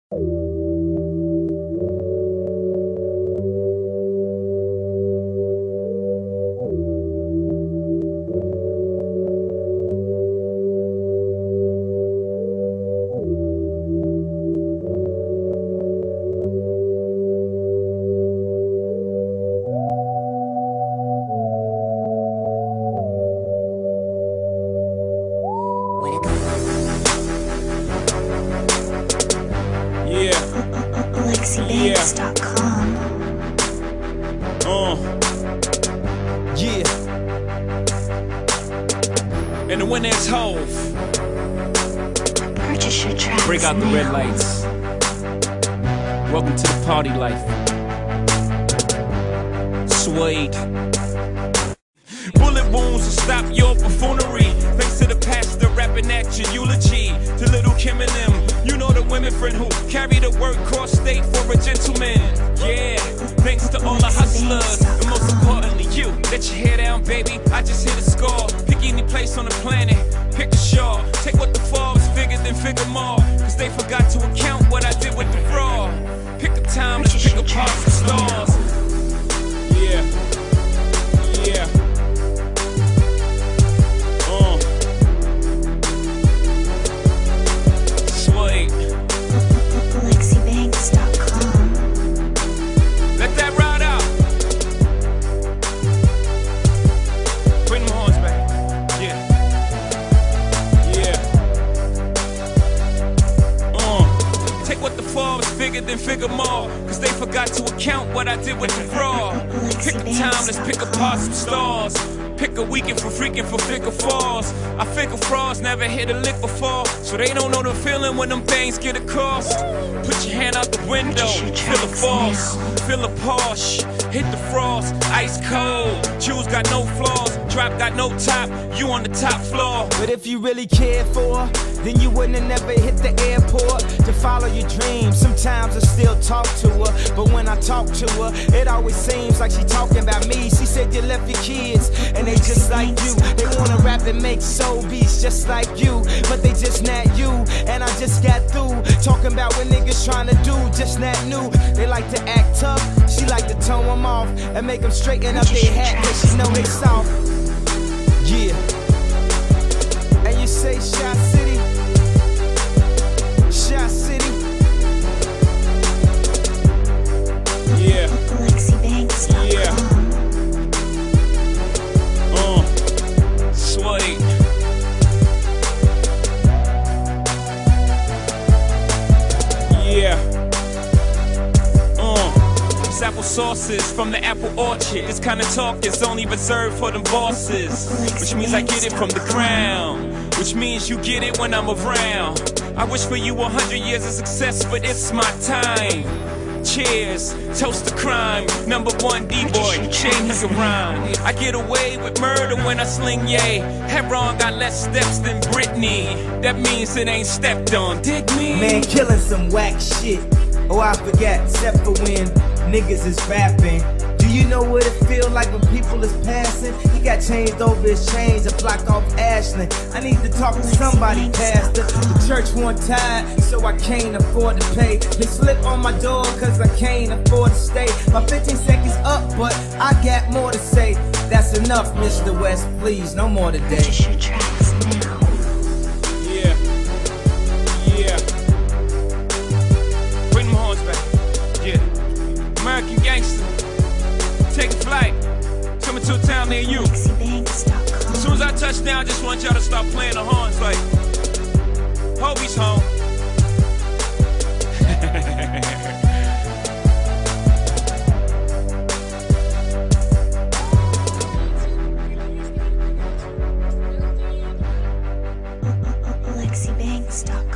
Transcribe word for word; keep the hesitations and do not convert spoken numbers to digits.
Lexi Banks dot com. Uh. Yeah. And the winner is Hove. Purchase your tracks Break out the now. red lights. Welcome to the party life. Suede. Bullet wounds will stop your buffoonery. Thanks to the pastor rapping at your eulogy. To little Kim and them, you know the women friend who carry the word cross state for a gentleman. Yeah, thanks to all the hustlers, and most importantly you. Let your hair down, baby. I just hit a score. Pick any place on the planet, pick a shore. Take what the Forbes figured, then figure more. Cause they forgot to account what I did with the fraud. Pick a time, let's pick apart some stars. Yeah, yeah. Lexi Banks dot com. Let that ride out. Bring them horns back. Yeah. Yeah. Uh. Take what the Forbes figured, then figure more. Cause they forgot to account what I did with the fraud. Pick a time, let's pick apart some stars. Pick a weekend for freaking for figure falls. I figure frauds never hit a lick before, so they don't know the feeling when them things get across. Put your hand out the window, feel the force, feel a Porsche, hit the frost, ice cold. Shoes got no flaws, drop got no top, you on the top floor. But if you really cared for her, then you wouldn't have never hit the airport to follow your dreams. Sometimes I still talk to her, but when I talk to her, it always seems like she talking about me. She said you left your kids, and they just like you. They wanna rap and make soul beats just like you, but they just not you. And I just got through talking about what niggas trying to do, just not new. They like to act tough, she like to tone them off and make them straighten up their hat, cause she know they soft. Yeah. And you say Shot City, Shot City. Yeah. Lexi Banks dot com. Yeah. Uh. Sweet. Yeah. Uh. It's apple sauces from the apple orchard. This kind of talk is only reserved for them bosses. Which means I get it from the ground. Which means you get it when I'm around. I wish for you a hundred years of success, but it's my time. Cheers, toast to crime. Number one D-boy, change your rhyme. I get away with murder when I sling yay. Heron got less steps than Britney. That means it ain't stepped on, dig me? Man, killing some whack shit. Oh, I forgot, except for when niggas is rapping. Do you know what it feel like when people is passing? He got changed over his chains, a block off Ashland. I need to talk to somebody, pastor. The church want tired, so I can't afford to pay. They slip on my door, cause I can't afford to stay. My fifteen seconds up, but I got more to say. That's enough, Mister West, please, no more today. Purchase your tracks now. Yeah. Yeah. Bring them horns back. Yeah. American gangster. Take a flight. Coming to a town near you. Lexi Banks dot com. As soon as I touch down, I just want y'all to start playing the horns like Hobie's home. Lexi Banks dot com.